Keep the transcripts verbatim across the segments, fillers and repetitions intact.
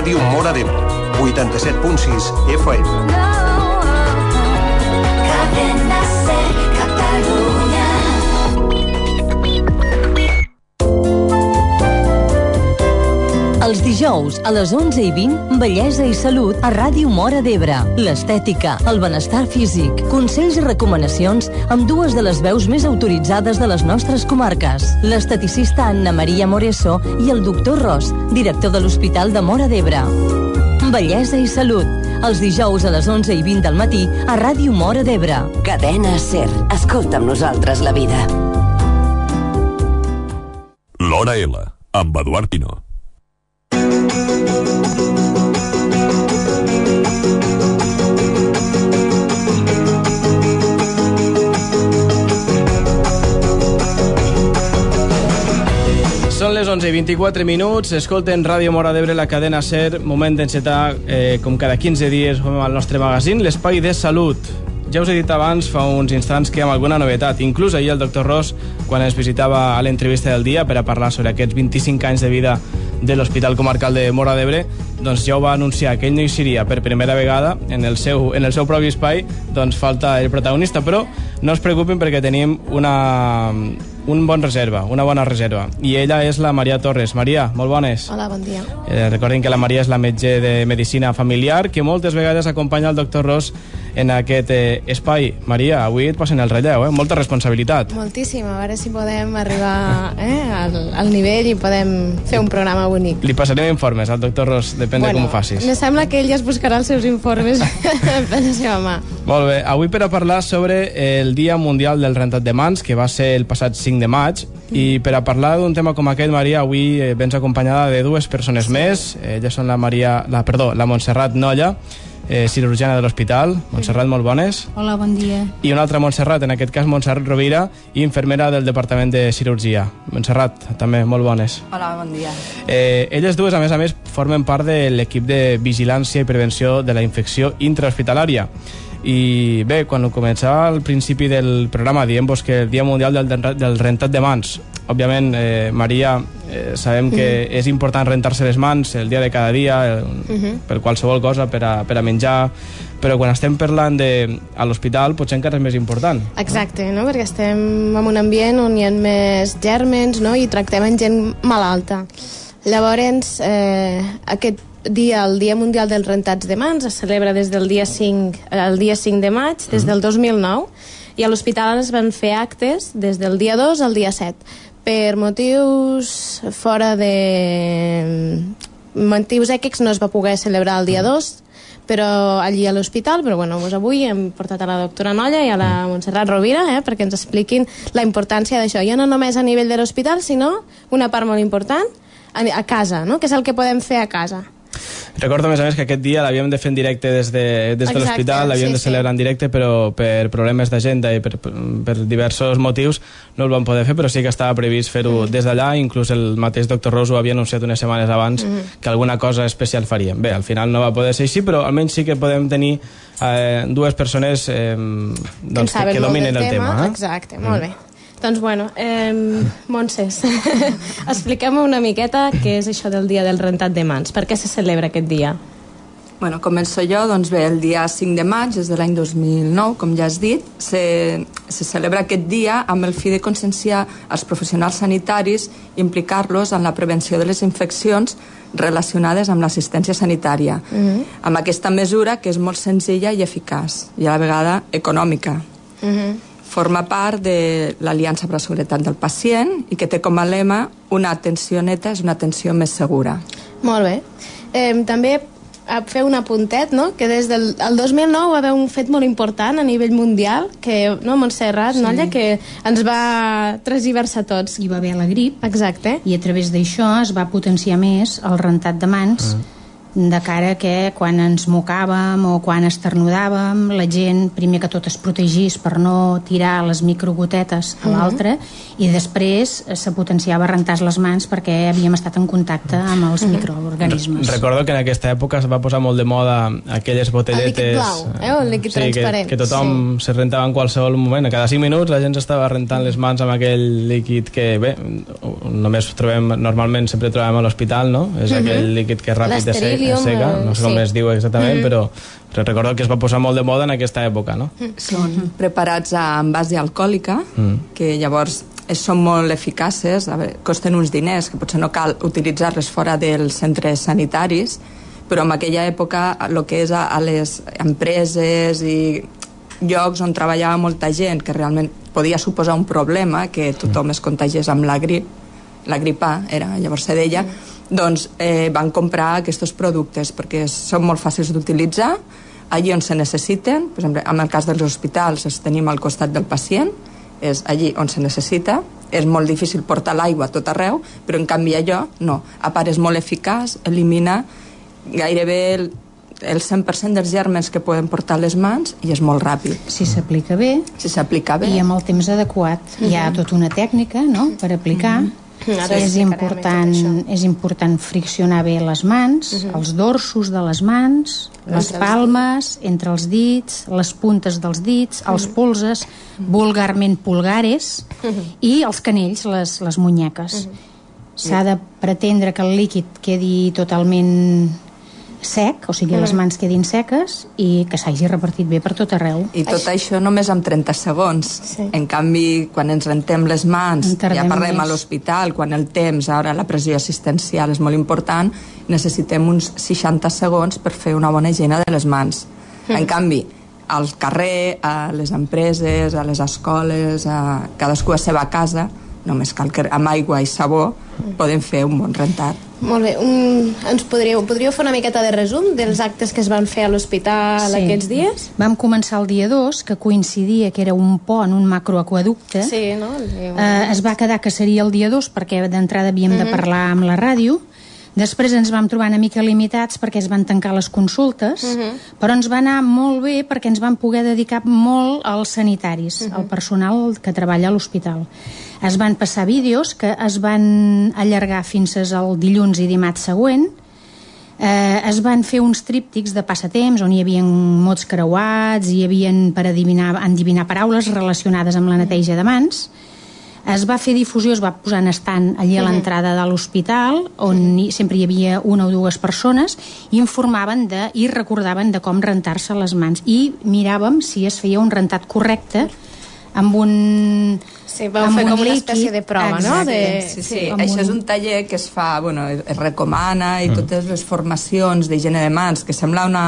Ràdio Móra d'Ebre, vuitanta-set punt sis F M. Cadena Ser, Catalunya. Els dijous, a les onze i vint, Bellesa i Salut a Ràdio Móra d'Ebre. L'estètica, el benestar físic, consells i recomanacions amb dues de les veus més autoritzades de les nostres comarques. L'esteticista Anna Maria Moreso i el doctor Ros, director de l'Hospital de Móra d'Ebre. Bellesa i Salut, els dijous a les onze i vint del matí a Ràdio Móra d'Ebre. Cadena Ser, escolta amb nosaltres la vida. L'Hora L, amb Eduard Pino. Són les onze i vint-i-quatre minuts, escolten Ràdio Móra d'Ebre, la cadena Ser, moment d'encetar, eh, com cada quinze dies, al nostre magazín, l'espai de salut. Ja us he dit abans, fa uns instants, que amb alguna novetat. Inclús ahir el doctor Ros, quan ens visitava a l'entrevista del dia per a parlar sobre aquests vint-i-cinc anys de vida de l'Hospital Comarcal de Móra d'Ebre, doncs ja ho va anunciar, que ell no hi seria per primera vegada en el seu, en el seu propi espai, doncs falta el protagonista, però no es preocupin perquè tenim una, un bon reserva, una bona reserva, i ella és la Maria Torres. Maria, molt bones. Hola, bon dia. Eh, recordin que la Maria és la metge de Medicina Familiar, que moltes vegades acompanya el doctor Ros en aquest eh, espai. Maria, avui et passen el relleu, eh? Molta responsabilitat. Moltíssim, a veure si podem arribar eh, al, al nivell i podem fer un programa bonic. Li passarem informes al doctor Ros, depèn bueno, de com ho facis. Me sembla que ell ja es buscarà els seus informes per la seva mà. Molt bé, avui per a parlar sobre el Dia Mundial del Rentat de Mans, que va ser el passat cinc de maig, mm. i per a parlar d'un tema com aquest, Maria, avui eh, vens acompanyada de dues persones sí. més. Elles són la Maria, la, perdó, la Montserrat Nolla, eh, cirurgiana de l'hospital. Montserrat, molt bones. Hola, bon dia. I una altra Montserrat, en aquest cas Montserrat Rovira, infermera del Departament de Cirurgia. Montserrat, també, molt bones. Hola, bon dia. Eh, elles dues, a més a més, formen part de l'equip de vigilància i prevenció de la infecció intrahospitalària. I bé, quan començava al principi del programa dient-vos que el Dia Mundial del, del Rentat de Mans, òbviament, eh, Maria, eh, sabem que mm-hmm. és important rentar-se les mans el dia de cada dia, el, mm-hmm. per qualsevol cosa, per a, per a menjar, però quan estem parlant de, a l'hospital potser encara és més important. Exacte, no? Perquè estem en un ambient on hi ha més gèrmens, no? I tractem en gent malalta. Llavors, eh, aquest dia, el Dia Mundial dels Rentats de Mans, es celebra des del dia cinc, el dia cinc de maig, des del dos mil nou, i a l'hospital es van fer actes des del dia dos al dia set. Per motius fora de... motius èquics no es va poder celebrar el dia dos, però allí a l'hospital, però bueno, doncs avui hem portat a la doctora Nolla i a la Montserrat Rovira eh, perquè ens expliquin la importància d'això, ja no només a nivell de l'hospital, sinó una part molt important a, a casa, no? Que és el que podem fer a casa. Recordo, a més a més, que aquest dia l'havíem de fer en directe des de, des de l'hospital, l'havíem sí, de celebrar sí. en directe, però per problemes d'agenda i per, per diversos motius no el vam poder fer, però sí que estava previst fer-ho mm. des d'allà, inclús el mateix doctor Ros ho havia anunciat unes setmanes abans mm. que alguna cosa especial faríem. Bé, al final no va poder ser així, però almenys sí que podem tenir eh, dues persones eh, doncs, que, que, que dominen el tema. tema eh? Exacte, mm. molt bé. Doncs bueno, eh, Montses, expliquem una miqueta què és això del Dia del Rentat de Mans. Per què se celebra aquest dia? Bueno, començo jo, doncs bé, el dia cinc de maig, des de l'any dos mil nou, com ja has dit, se, se celebra aquest dia amb el fi de conscienciar els professionals sanitaris i implicar-los en la prevenció de les infeccions relacionades amb l'assistència sanitària, uh-huh. amb aquesta mesura que és molt senzilla i eficaç, i a la vegada econòmica. Uh-huh. Forma part de l'Aliança per la Seguretat del Pacient i que té com a lema una atenció neta és una atenció més segura. Molt bé. Eh, també a fer un apuntet, no? Que des del el dos mil nou va haver un fet molt important a nivell mundial, que, no, Montserrat, sí. Nolla, que ens va transversar tots. Hi va haver la grip. Exacte. I a través d'això es va potenciar més el rentat de mans, mm. de cara que quan ens mocàvem o quan esternudàvem, la gent primer que tot es protegís per no tirar les microgotetes a l'altre, mm-hmm. i després se potenciava rentar les mans perquè havíem estat en contacte amb els mm-hmm. microorganismes. Recordo que en aquesta època es va posar molt de moda aquelles botelletes... El líquid blau, eh? El líquid sí, transparent. Que, que tothom sí. se rentava en qualsevol moment. A cada cinc minuts la gent s'estava rentant les mans amb aquell líquid que, bé, només trobem, normalment sempre trobem a l'hospital, no? És mm-hmm. aquell líquid que és ràpid de sec. Psyllium, seca, no sé com sí. es diu exactament, mm. però recordo que es va posar molt de moda en aquesta època, no? Són preparats amb base alcohòlica, mm. que llavors són molt eficaces, a veure, costen uns diners, que potser no cal utilitzar-les fora dels centres sanitaris, però en aquella època el que és a, a les empreses i llocs on treballava molta gent, que realment podia suposar un problema, que tothom es contagiés amb la grip, la gripa era, llavors se deia, mm. doncs eh, van comprar aquests productes perquè són molt fàcils d'utilitzar, allí on se necessiten, per exemple, en el cas dels hospitals els tenim al costat del pacient, és allí on se necessita, és molt difícil portar l'aigua a tot arreu, però en canvi allò no, a part és molt eficaç, elimina gairebé el, el cent per cent dels gèrmens que poden portar les mans i és molt ràpid. Si s'aplica bé, si s'aplica bé i amb el temps adequat. Mm-hmm. Hi ha tota una tècnica, no?, per aplicar. Mm-hmm. És important, és important friccionar bé les mans, uh-huh. els dorsos de les mans, les palmes, entre els dits, les puntes dels dits, els polzes, vulgarment pulgares, uh-huh. i els canells, les, les munyeques. Uh-huh. S'ha de pretendre que el líquid quedi totalment sec, o sigui, les mans quedin seques i que s'hagi repartit bé per tot arreu. I tot això només amb trenta segons. Sí. En canvi, quan ens rentem les mans, ja parlem més a l'hospital, quan el temps, ara la pressió assistencial és molt important, necessitem uns seixanta segons per fer una bona higiene de les mans. Mm. En canvi, al carrer, a les empreses, a les escoles, a cadascú a seva casa, només cal que amb aigua i sabó podem fer un bon rentat. Molt bé, un, ens podríeu, podríeu fer una miqueta de resum dels actes que es van fer a l'hospital sí. aquests dies? Vam començar el dia dos, que coincidia que era un pont, un macroaqueducte. Sí, no? Eh, es va quedar que seria el dia dos perquè d'entrada havíem mm-hmm. de parlar amb la ràdio. Després ens vam trobar una mica limitats perquè es van tancar les consultes, uh-huh. però ens va anar molt bé perquè ens vam poder dedicar molt als sanitaris, uh-huh. al personal que treballa a l'hospital. Es van passar vídeos que es van allargar fins al dilluns i dimarts següent. Eh, es van fer uns tríptics de passatemps on hi havia mots creuats, hi havia per adivinar, endivinar paraules relacionades amb la neteja de mans. Es va fer difusió, es va posar en estant allí a l'entrada de l'hospital, on hi, sempre hi havia una o dues persones, i informaven de, i recordaven de com rentar-se les mans. I miràvem si es feia un rentat correcte amb un... Sí, vau fer com una espècie de prova, exacte, no? De... Sí, sí. Això un... és un taller que es fa, bueno, es recomana, i mm. totes les formacions d'higiene de mans, que sembla una...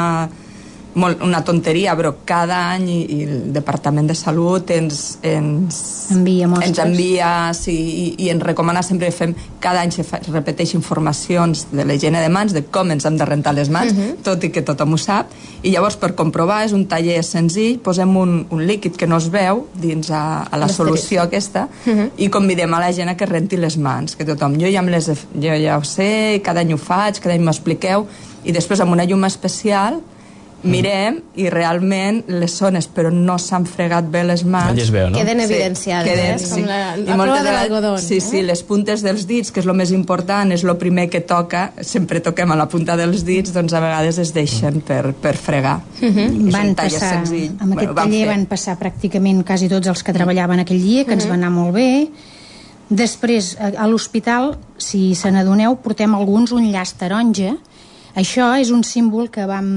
molt, una tonteria, però cada any i, i el Departament de Salut ens, ens envia mostres, ens envia sí, i, i ens recomana sempre que fem, cada any se fa, repeteix informacions de la higiene de mans, de com ens hem de rentar les mans, uh-huh. tot i que tothom ho sap, i llavors per comprovar és un taller senzill, posem un, un líquid que no es veu dins a, a la solució aquesta uh-huh. i convidem a la gent a que renti les mans, que tothom, jo ja, les, jo ja ho sé, cada any ho faig, cada any m'ho expliqueu, i després amb una llum especial mirem i realment les zones però no s'han fregat bé les mans es veu, no? queden evidenciades, sí, queden, eh? sí. Com la, la prova de l'algodó. Sí, sí, eh? Les puntes dels dits, que és el més important, és el primer que toca, sempre toquem a la punta dels dits, doncs a vegades es deixen per, per fregar. Uh-huh. Van passar, senzill. Amb aquest bueno, taller van, van passar pràcticament quasi tots els que treballaven aquell dia, que uh-huh. ens va anar molt bé. Després, a, a l'hospital, si se n'adoneu, portem alguns un llaç taronja. Això és un símbol que vam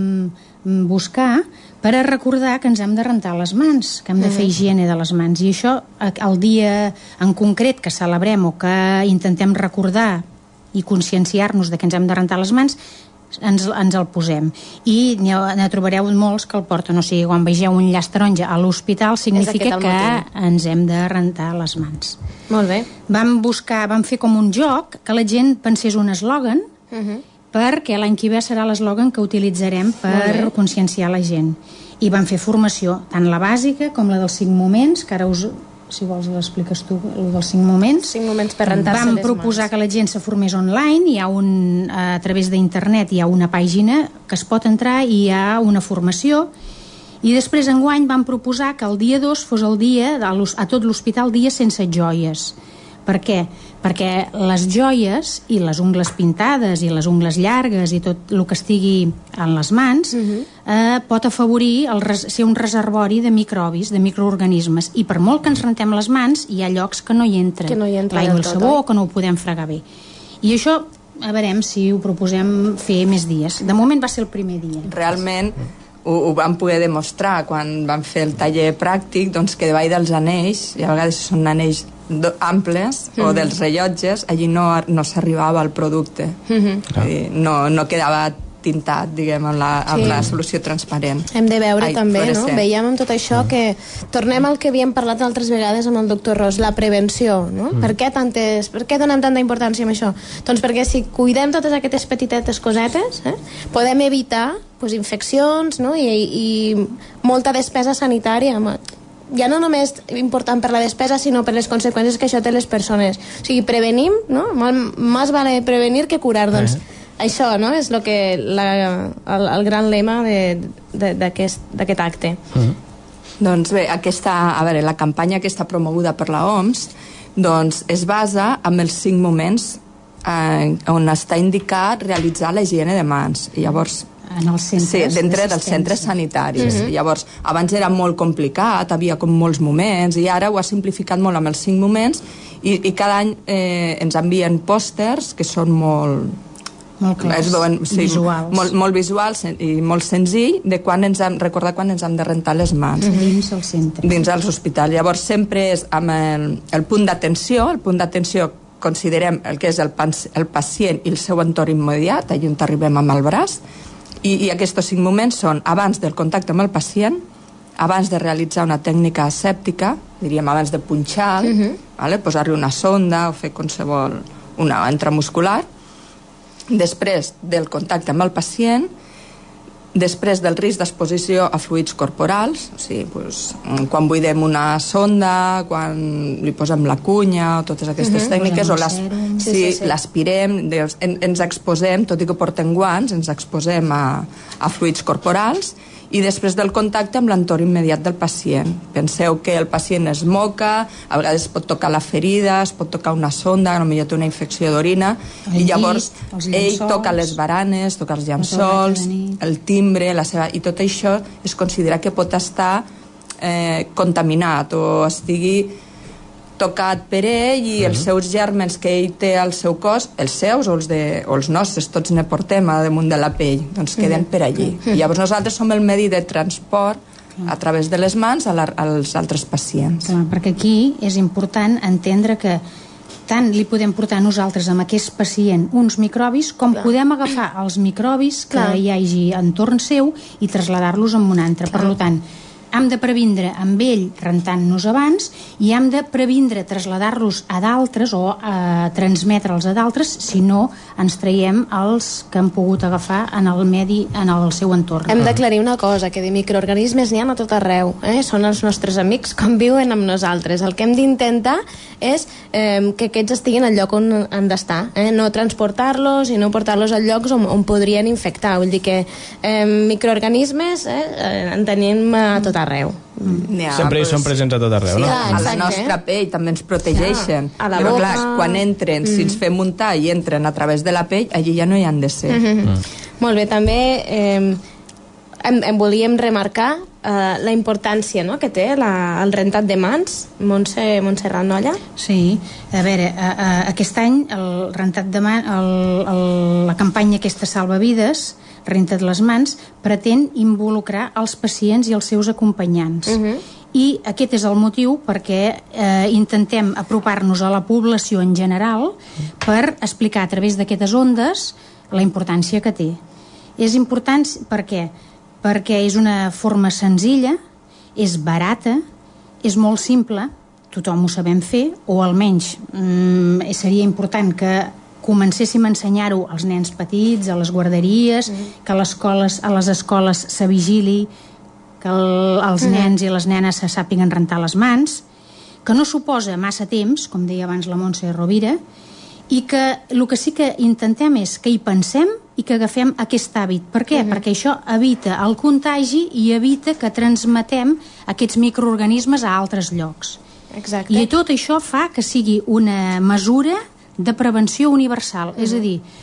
buscar per a recordar que ens hem de rentar les mans, que hem de fer higiene de les mans, i això el dia en concret que celebrem o que intentem recordar i conscienciar-nos de que ens hem de rentar les mans, ens, ens el posem, i ne trobareu molts que el porten, o sigui, quan vegeu un llaç taronja a l'hospital significa que ens hem de rentar les mans. Molt bé. Vam buscar, vam fer com un joc que la gent pensés un eslògan, uh-huh. perquè l'any que ve serà l'eslògan que utilitzarem per conscienciar la gent. I vam fer formació, tant la bàsica com la dels cinc moments, que ara us, si vols l'expliques tu, el dels cinc moments. Cinc moments per rentar-se les mans. Vam proposar que la gent se formés online, hi ha un, a través d'internet hi ha una pàgina que es pot entrar i hi ha una formació, i després enguany vam proposar que el dia dos fos el dia, a tot l'hospital, dia sense joies. Per què? Perquè les joies i les ungles pintades i les ungles llargues i tot el que estigui en les mans uh-huh. eh, pot afavorir el res, ser un reservori de microbis, de microorganismes, i per molt que ens rentem les mans hi ha llocs que no hi entren, no hi entra l'aigua i el sabó, o que no ho podem fregar bé. I això a veurem si ho proposem fer més dies. De moment va ser el primer dia. Realment ho, ho vam poder demostrar quan vam fer el taller pràctic, doncs que davall dels anells, i a vegades són anells amples, mm-hmm. o dels rellotges, allí no, no s'arribava al producte. Mm-hmm. Dir, no, no quedava tintat, diguem, amb la, amb sí. la solució transparent. Hem de veure Ai, també, fluorescent. no? Veiem amb tot això que tornem al que havíem parlat altres vegades amb el doctor Ros, la prevenció, no? Mm. Per què tantes, per què donem tanta importància a això? Doncs perquè si cuidem totes aquestes petitetes cosetes, eh, podem evitar pues, infeccions, no? I, i molta despesa sanitària. Ja no només important per la despesa, sinó per les conseqüències que això té les persones. O sigui, prevenim, no? Més vale prevenir que curar, doncs. Eh. Això, no?, és lo que la, el, el gran lema d'aquest acte. Mm. Doncs bé, aquesta, a veure, la campanya que està promoguda per la O M S doncs es basa en els cinc moments eh, on està indicat realitzar la higiene de mans. I llavors en els centres, sí, dintre dels centres sanitaris. Mm-hmm. Llavors, abans era molt complicat, havia com molts moments, i ara ho ha simplificat molt amb els cinc moments, i, i cada any eh, ens envien pòsters que són molt... molt clars, veuen, sí, visuals. Molt, molt visuals i molt senzill de quan ens hem, recordar quan ens hem de rentar les mans. Mm-hmm. Dins el centre. Dins els hospitals. Llavors sempre és amb el, el punt d'atenció, el punt d'atenció considerem el que és el, el pacient i el seu entorn immediat, allà on arribem amb el braç, i, i aquests cinc moments són abans del contacte amb el pacient, abans de realitzar una tècnica asèptica, diríem abans de punxar, mm-hmm. vale? Posar-li una sonda o fer qualsevol una intramuscular, després del contacte amb el pacient, després del risc d'exposició a fluids corporals, o sigui, doncs, quan buidem una sonda, quan li posem la cunya, o totes aquestes uh-huh. tècniques, o les, sí, sí, sí. l'aspirem, en, ens exposem, tot i que portem guants, ens exposem a, a fluids corporals, i després del contacte amb l'entorn immediat del pacient. Penseu que el pacient es moca, a vegades es pot tocar la ferida, es pot tocar una sonda, potser té una infecció d'orina, i llavors ell toca les baranes, toca els llençols, el timbre, la seva... i tot això es considera que pot estar eh, contaminat o estigui tocat per ell i els seus gèrmens que ell té al seu cos, els seus o els, de, o els nostres, tots ne portem a damunt de la pell, doncs queden per allí. I llavors nosaltres som el medi de transport a través de les mans a la, als altres pacients. Clar, perquè aquí és important entendre que tant li podem portar nosaltres amb aquest pacient uns microbis com Clar. podem agafar els microbis que Clar. hi hagi entorn seu i traslladar-los a un altre. Clar. Per tant, hem de previndre amb ell rentant-nos abans i hem de previndre traslladar-los a d'altres o a transmetre'ls a d'altres si no ens traiem els que hem pogut agafar en el medi, en el seu entorn. Hem d'aclarir una cosa, que de microorganismes n'hi ha a tot arreu, eh? Són els nostres amics, conviuen amb nosaltres. El que hem d'intentar és eh, que aquests estiguin al lloc on han d'estar, eh? No transportar-los i no portar-los a llocs on, on podrien infectar. Vull dir que eh, microorganismes eh, en tenim a tot arreu. Mm. Ja, sempre hi són presents a tot arreu, sí, no? A la nostra pell també ens protegeixen. A la però boca. clar, quan entren, mm. si ens fem muntar i entren a través de la pell, allí ja no hi han de ser. Mm-hmm. Mm. Molt bé, també eh, em, em volíem remarcar eh, la importància, no?, que té la, el rentat de mans. Montse, Montserrat Nolla? Sí, a veure, a, a, aquest any el rentat de mans, el, el, la campanya aquesta Salvavides, Renta't les mans, pretén involucrar els pacients i els seus acompanyants. Uh-huh. I aquest és el motiu perquè eh, intentem apropar-nos a la població en general per explicar a través d'aquestes ondes la importància que té. És important per què? Perquè és una forma senzilla, és barata, és molt simple, tothom ho sabem fer, o almenys mm, seria important que comencéssim a ensenyar-ho als nens petits, a les guarderies, mm. que a, les escoles, a les escoles se vigili, que el, els mm. nens i les nenes se sàpiguen rentar les mans, que no suposa massa temps, com deia abans la Montse Rovira, i que el que sí que intentem és que hi pensem i que agafem aquest hàbit. Per què? Mm. Perquè això evita el contagi i evita que transmetem aquests microorganismes a altres llocs. Exacte. I tot això fa que sigui una mesura de prevenció universal, mm. és a dir,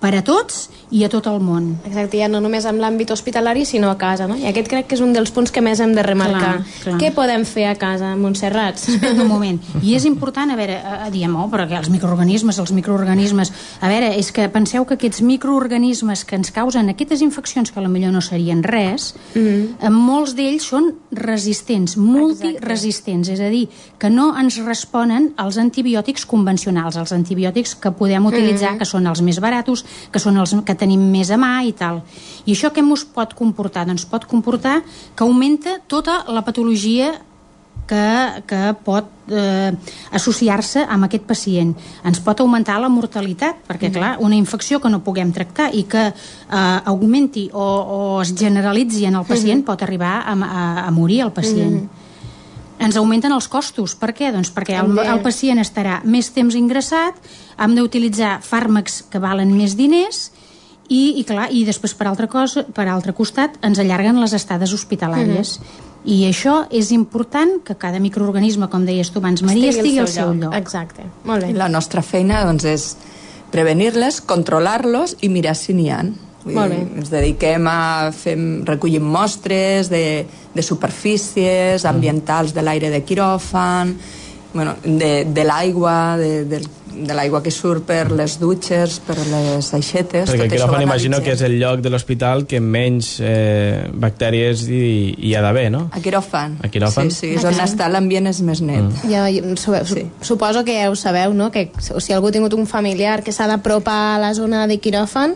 per a tots i a tot el món. Exacte, ja no només en l'àmbit hospitalari, sinó a casa, no? I aquest crec que és un dels punts que més hem de remarcar. Clar, clar. Què podem fer a casa, Montserrat? Espera un moment. I és important, a veure, a, a, diem, oh, però que els microorganismes, els microorganismes... A veure, és que penseu que aquests microorganismes que ens causen aquestes infeccions, que potser no serien res, mm-hmm. molts d'ells són resistents, multiresistents, és a dir, que no ens responen als antibiòtics convencionals, els antibiòtics que podem utilitzar, mm-hmm. que són els més baratos, que són els que tenim més a mà i tal. I això què ens pot comportar? Doncs pot comportar que augmenta tota la patologia que, que pot eh, associar-se amb aquest pacient. Ens pot augmentar la mortalitat, perquè, mm. clar, una infecció que no puguem tractar i que eh, augmenti o, o es generalitzi en el pacient mm. pot arribar a, a, a morir el pacient. Mm. Ens augmenten els costos. Per què? Doncs perquè el, el pacient estarà més temps ingressat, hem d'utilitzar fàrmacs que valen més diners i, i clar, i després per altre, cosa, per altre costat ens allarguen les estades hospitalàries. Mm-hmm. I això és important que cada microorganisme, com deies tu abans, Maria, estigui al seu lloc. Exacte. Molt bé. La nostra feina doncs, és prevenir-les, controlar-los i mirar si n'hi ha. Molt bé. Ens dediquem a fer, recollim mostres de, de superfícies ambientals de l'aire de quiròfan, bueno, de, de l'aigua, de, de, de l'aigua que surt per les dutxes, per les aixetes. Perquè el quiròfan imagino que és el lloc de l'hospital que menys eh, bactèries hi, hi ha d'haver, no? A quiròfan. A quiròfan? Sí, sí, és on està l'ambient és més net. Mm. Ja, sabeu, sí. Suposo que ja ho sabeu, no? Que si algú ha tingut un familiar que s'ha d'apropar a la zona de quiròfan,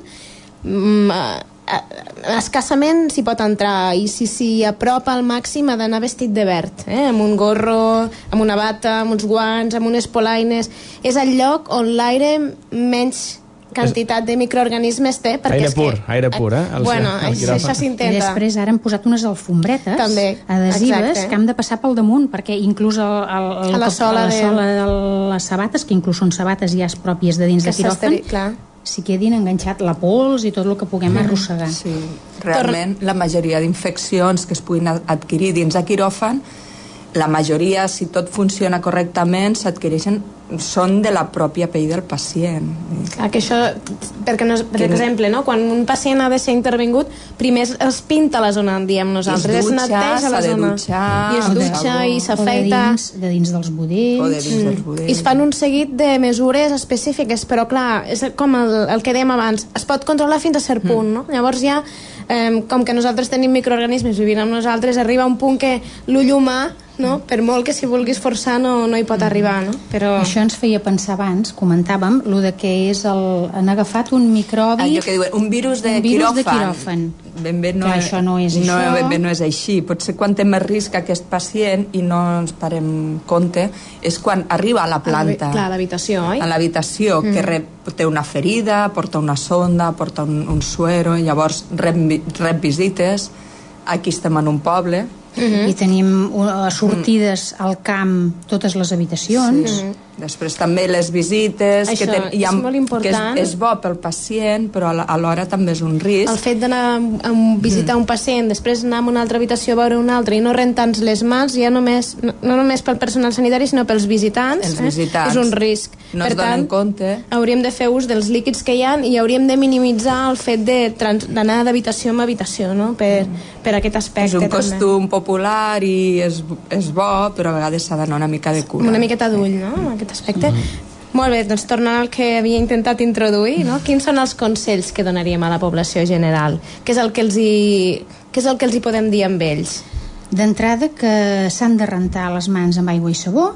mm, escassament s'hi pot entrar, i si s'hi apropa al màxim ha d'anar vestit de verd, eh? Amb un gorro, amb una bata, amb uns guants, amb unes polaines. És el lloc on l'aire menys quantitat de microorganismes té, perquè aire és pur, que, aire pur, eh? El, bueno, el això, això s'intenta. I després ara han posat unes alfombretes també, adhesives, exacte, que hem de passar pel damunt, perquè inclús el, el, el, a la sola, a la de... sola de les sabates, que inclús són sabates ja pròpies de dins que de quiròfan, clar, s'hi quedin enganxat la pols i tot el que puguem mm. arrossegar. Sí, realment la majoria d'infeccions que es puguin adquirir dins de quiròfan, la majoria, si tot funciona correctament, s'adquireixen, són de la pròpia pell del pacient. Clar, que això, perquè no, per que exemple, no? Quan un pacient ha de ser intervingut, primer es pinta la zona, diem nosaltres, es, dutxa, es neteja la zona, dutxar, i es dutxa i s'afeita, de, dins, de dins dels budells, o de dins mm. dels budells. I es fan un seguit de mesures específiques, però clar, és com el, el que dèiem abans, es pot controlar fins a cert punt, mm. no? Llavors ja, eh, com que nosaltres tenim microorganismes vivint amb nosaltres, arriba un punt que l'ull humà, no? Per molt que s'hi vulguis forçar no, no hi pot arribar, no? Però... Això ens feia pensar abans, comentàvem, lo de que és el... han agafat un microbi... Allò que diuen, un virus de un virus quiròfan. De quiròfan. Ben bé no, Clar, això no és no, això. Ben bé no és així. Potser quan té més risc aquest pacient i no ens parem compte és quan arriba a la planta. Clar, a l'habitació, oi? A l'habitació, mm. que rep, té una ferida, porta una sonda, porta un, un suero, llavors rep, rep visites. Aquí estem en un poble. Mm-hmm. I tenim uh, sortides mm. al camp totes les habitacions. Sí. Mm-hmm. Després també les visites. Això que ten, és molt important. Que és, és bo pel pacient, però alhora també és un risc. El fet d'anar a visitar mm. un pacient, després anar a una altra habitació a veure una altra i no rentar-nos les mans, ja només, no, no només pel personal sanitari, sinó pels visitants. Els visitants. Eh? És un risc. No per es donen tant, compte. Hauríem de fer ús dels líquids que hi ha i hauríem de minimitzar el fet d'anar d'habitació en habitació, no? Per, mm. per aquest aspecte. És un també. costum popular i és, és bo, però a vegades s'ha d'anar una mica de cura. Una miqueta d'ull, no?, en aquest aspecte. Mm. Molt bé, doncs tornant al que havia intentat introduir, no? Quins són els consells que donaríem a la població general? Què és el que els hi, què és el que els hi podem dir amb ells? D'entrada, que s'han de rentar les mans amb aigua i sabó,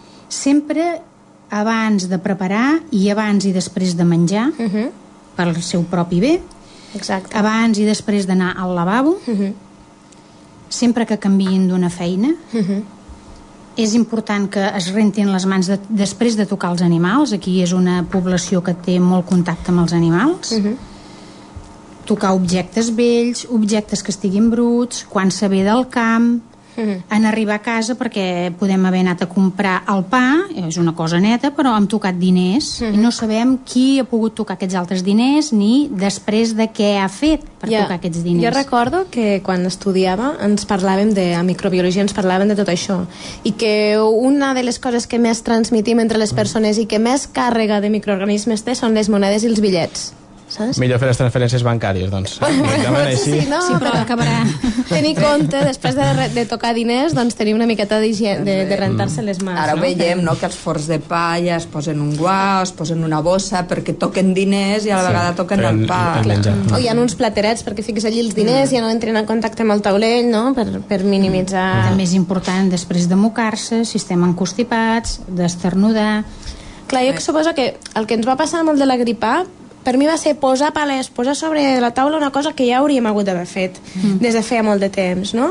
sempre abans de preparar i abans i després de menjar, uh-huh. pel seu propi bé. Exacte. Abans i després d'anar al lavabo, uh-huh. sempre que canviïn d'una feina. Uh-huh. És important que es rentin les mans de, després de tocar els animals. Aquí és una població que té molt contacte amb els animals. Uh-huh. Tocar objectes vells, objectes que estiguin bruts, quan se ve del camp, uh-huh. en arribar a casa, perquè podem haver anat a comprar el pa, és una cosa neta, però hem tocat diners, uh-huh. i no sabem qui ha pogut tocar aquests altres diners ni després de què ha fet per ja, tocar aquests diners. Jo recordo que quan estudiava ens parlàvem de a microbiologia, ens parlàvem de tot això, i que una de les coses que més transmitim entre les persones i que més càrrega de microorganismes té són les monedes i els bitllets. saps? Millor fer les transferències bancàries, doncs. Així. Sí, no, Sí, però acabarà. tenir compte, després de, re- de tocar diners, doncs tenir una miqueta d'higiene, de, de rentar-se les mans. Ara ho no? veiem, no?, que els forns de pa ja es posen un guà, es posen una bossa perquè toquen diners i a la Sí, vegada toquen el- el pa. el menjar. O hi ha uns platerets perquè fiques allí els diners, ja no entren en contacte amb el taulell, no?, per, per minimitzar... També és important, després de mocar-se, si estem encostipats, d'esternudar... Clar, jo suposo que el que ens va passar amb el de la gripa, per mi va ser posar palès, posar sobre la taula una cosa que ja hauríem hagut d'haver fet mm. des de feia molt de temps, no?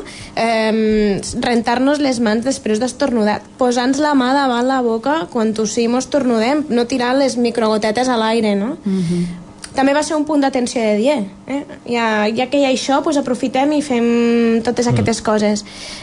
Eh, rentar-nos les mans després d'estornudar, posar-nos la mà davant la boca quan tossim o estornudem, no tirar les microgotetes a l'aire, no? Mm-hmm. També va ser un punt d'atenció de dir, eh? Ja, ja que hi ha això, doncs aprofitem i fem totes aquestes coses.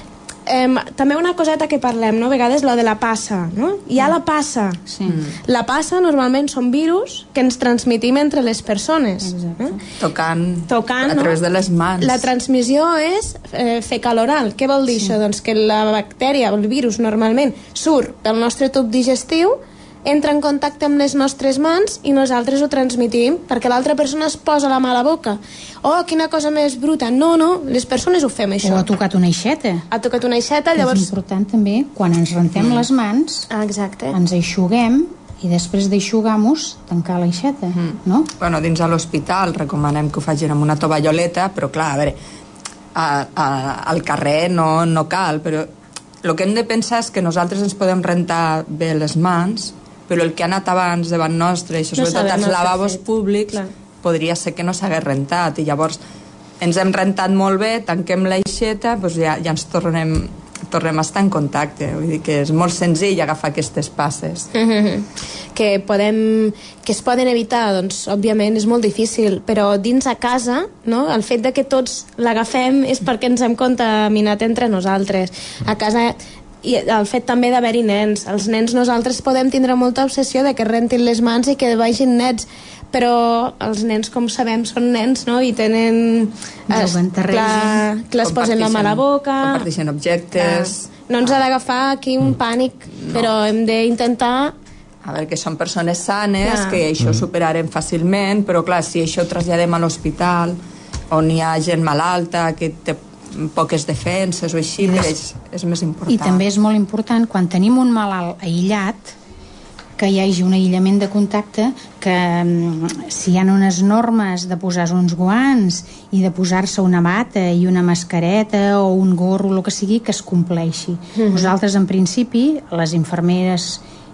Eh, també una coseta que parlem, no? A vegades lo de la passa, no? Hi ha la passa. Sí. La passa normalment són virus que ens transmitim entre les persones. Exacte. Eh? Tocant, Tocant, a través no? de les mans. La transmissió és eh, fecal-oral. Què vol dir sí. això? Doncs que la bactèria o el virus normalment surt pel nostre tub digestiu, entra en contacte amb les nostres mans i nosaltres ho transmitim perquè l'altra persona es posa la mà a la boca. Oh, quina cosa més bruta. No, no, les persones ho fem, això. O ha tocat una aixeta. Ha tocat una aixeta, llavors... És important també, quan ens rentem mm. les mans, ah, exacte. ens eixuguem i després d'eixugar-nos, tancar l'aixeta, mm. no? Bueno, dins a l'hospital recomanem que ho facin amb una tovalloleta, però clar, a veure, a, a, al carrer no, no cal, però el que hem de pensar és que nosaltres ens podem rentar bé les mans, però el que ha anat abans davant nostre, això No sobretot sabem als el que ha lavabos fet. públics, Clar. podria ser que no s'hagués rentat, i llavors ens hem rentat molt bé, tanquem l'aixeta, doncs ja, ja ens tornem, tornem a estar en contacte. Vull dir que és molt senzill agafar aquestes passes. Mm-hmm. Que, podem, que es poden evitar, doncs, òbviament, és molt difícil, però dins a casa, no?, el fet de que tots l'agafem és perquè ens hem contaminat entre nosaltres. A casa... I el fet també d'haver-hi nens. Els nens nosaltres podem tindre molta obsessió de que rentin les mans i que vagin nets, però els nens, com sabem, són nens, no?, i tenen... Juguen, clar, que les posen la mà a la boca... Comparteixen objectes... Clar. No ens ha d'agafar aquí un pànic, no. Però hem d'intentar... A veure, que són persones sanes, clar. Que això ho superarem fàcilment, però clar, si això ho traslladem a l'hospital, on hi ha gent malalta, que té poques defenses o així, però és, és més important. I també és molt important, quan tenim un malalt aïllat, que hi hagi un aïllament de contacte, que si hi ha unes normes de posar uns guants i de posar-se una bata i una mascareta o un gorro, el que sigui, que es compleixi. Mm-hmm. Nosaltres, en principi, les infermeres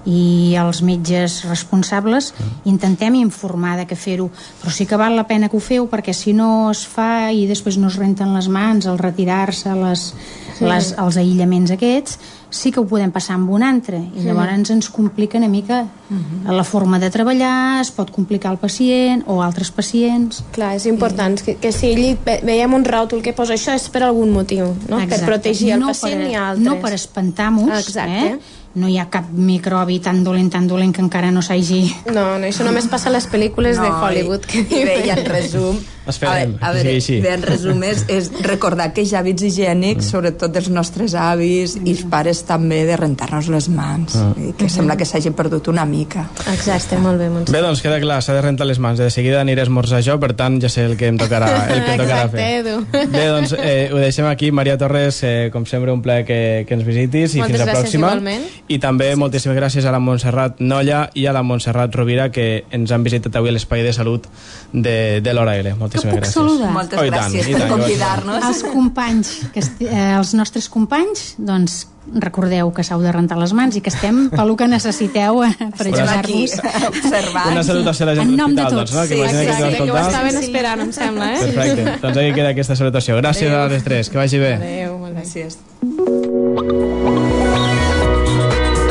i els metges responsables intentem informar de què fer-ho, però sí que val la pena que ho feu, perquè si no es fa i després no es renten les mans al retirar-se les, sí. les, els aïllaments aquests, sí que ho podem passar amb un altre i llavors ens complica una mica uh-huh. la forma de treballar, es pot complicar el pacient o altres pacients. Clar, és important que, que si allí veiem un ròtol que posa això és per algun motiu, no? Per protegir el no pacient per, i altres. no per espantar-nos. Exacte. Eh? No hi ha cap microbi tan dolent, tan dolent que encara no s'hagi... No, no, això només passa a les pel·lícules no, de Hollywood. I, i bé, i en resum... Esperem, a veure, sí, sí. bé, en resum és, és recordar que hi ha hàbits higiènics, mm. sobretot dels nostres avis mm. i els pares també, de rentar-nos les mans. Mm. I que mm. sembla que s'hagi perdut una mica. Exacte, molt bé, Montse. Bé, doncs queda clar, s'ha de rentar les mans. De seguida aniré a esmorzar jo, per tant ja sé el que em tocarà, el que em tocarà Exacte, fer. Edu. Bé, doncs eh, ho deixem aquí. Maria Torres, eh, com sempre, un plaer que, que ens visitis i Moltes fins la gràcies, pròxima. igualment. I també sí. moltíssimes gràcies a la Montserrat Nolla i a la Montserrat Rovira, que ens han visitat avui a l'espai de salut de, de l'Hora L. Moltíssimes puc gràcies. saludar? Moltes Oh, gràcies tant, per convidar-nos. Els companys, que est- eh, els nostres companys, doncs recordeu que s'heu de rentar les mans i que estem pel que necessiteu eh, per Estem aquí, ajudar-vos. observant. Una salutació a la gent En nom de d'hospital, tots. doncs, no? Que Sí, imagino que exacte, esteu Que ho escoltant. estaven esperant, em sembla, eh? Perfecte. Doncs aquí queda aquesta salutació. Gràcies Adeu. a les tres. Que vagi bé. Adéu, molt bé. Gràcies.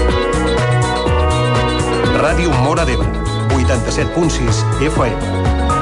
Ràdio Móra d'Ebre, vuitanta-set punt sis F M.